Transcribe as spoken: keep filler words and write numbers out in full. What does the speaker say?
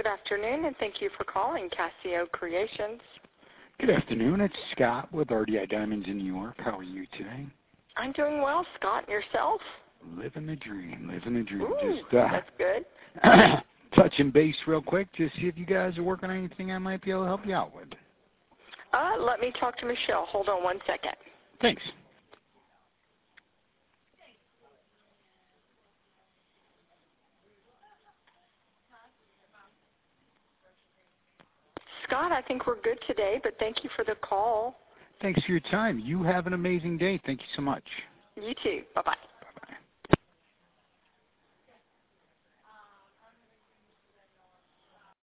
Good afternoon, and thank you for calling Casio Creations. Good afternoon. It's Scott with R D I Diamonds in New York. How are you today? I'm doing well, Scott. And yourself? Living the dream. Living the dream. Ooh, Just uh, that's good. touching base real quick to see if you guys are working on anything I might be able to help you out with. Uh, let me talk to Michelle. Hold on one second. Thanks. Scott, I think we're good today, but thank you for the call. Thanks for your time. You have an amazing day. Thank you so much. You too. Bye-bye.